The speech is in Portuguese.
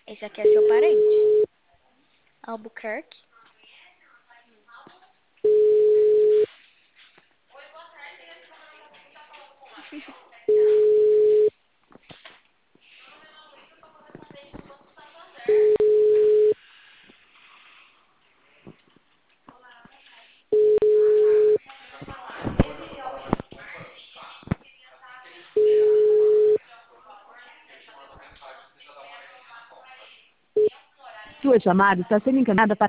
Esse aqui é seu parente. Albuquerque. Sua chamada está sendo encaminhada para